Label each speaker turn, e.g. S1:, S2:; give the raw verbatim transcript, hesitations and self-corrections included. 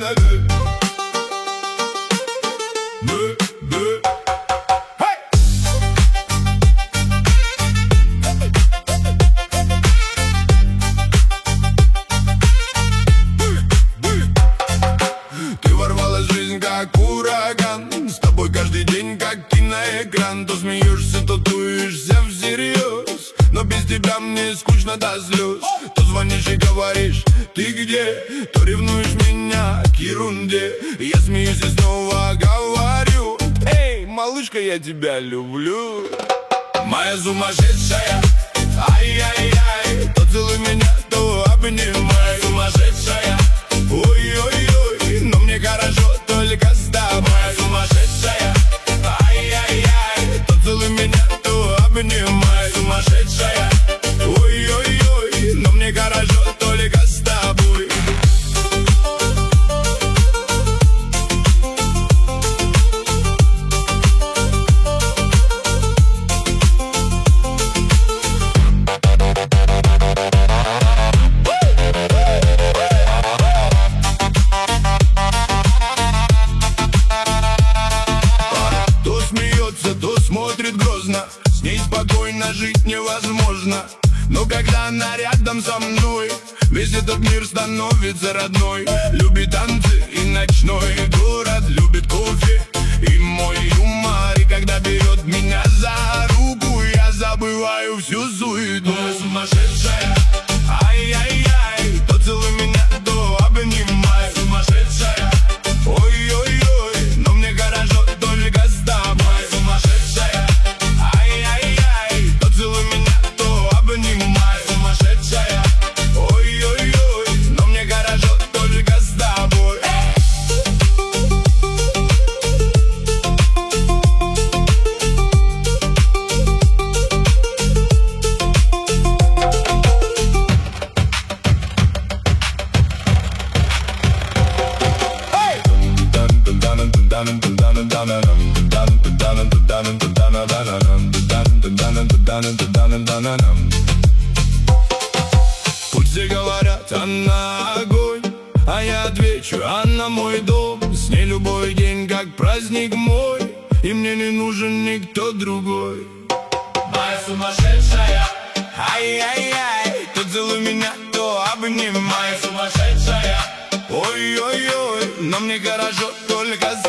S1: Ты ворвалась в жизнь как ураган, с тобой каждый день как киноэкран. То смеешься, то дуешься всерьез, но без тебя мне скучно до слез. То звонишь и говоришь, ты где? То ревнуешь меня к ерунде. Я смеюсь и снова говорю, эй, малышка, я тебя люблю. Моя сумасшедшая, ай-яй-яй, то целуй меня, то обнимай. Сумасшедшая, ой-ой-ой, но мне хорошо только с тобой. Сумасшедшая, ай-яй-яй, то целуй меня, то обнимай. Сумасшедшая, ой-ой-ой, но мне хорошо только с тобой. То смотрит грозно, с ней спокойно жить невозможно. Но когда она рядом со мной, весь этот мир становится родной. Любит танцы и ночной город, любит кофе и мой юмор. И когда берет меня за руку, я забываю всю суету. Сумасшедшая, ай-яй-яй, то целуй меня, то обнимай. Сумасшедшая, ой-ой-ой, но мне хорошо только с тобой. Пусть все говорят, она огонь, а я отвечу, она мой дом. С ней любой день как праздник мой, и мне не нужен никто другой. Моя сумасшедшая, ай-яй-яй, то целуй меня, то обнимай. Сумасшедшая, ой-ой-ой, но мне хорошо только с